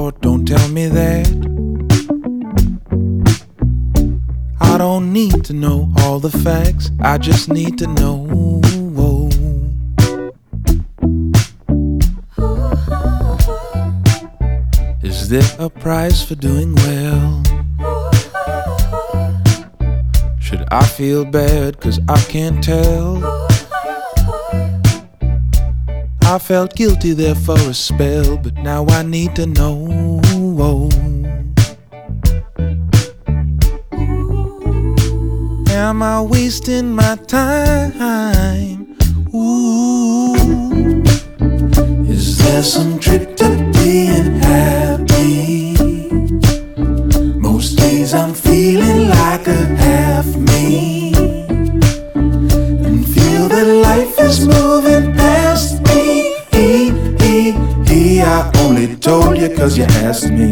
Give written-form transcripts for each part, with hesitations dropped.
for, don't tell me that. I don't need to know all the facts, I just need to know. Is there a price for doing well? Should I feel bad 'cause I can't tell? I felt guilty there for a spell, but now I need to know. Am I wasting my time? Ooh. Is there some trick to being happy? Most days I'm feeling like a half me, and feel that life is moving past me. I only told you 'cause you asked me.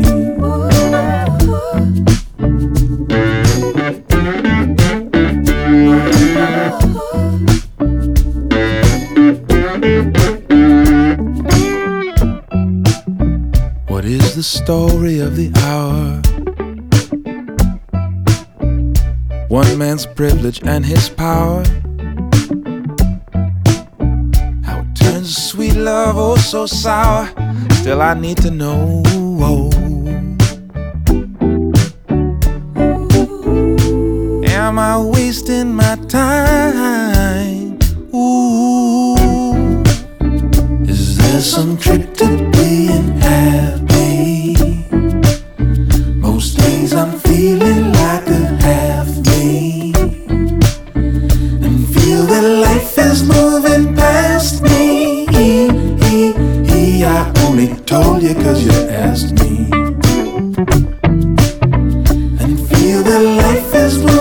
What is the story of the hour? One man's privilege and his power, how it turns sweet love oh so sour. Still I need to know. Am I wasting my time? Ooh. Is there some trick to being happy? Most days I'm feeling like a half me, and feel that life is moving past me. I only told you 'cause you asked me, and feel that life is moving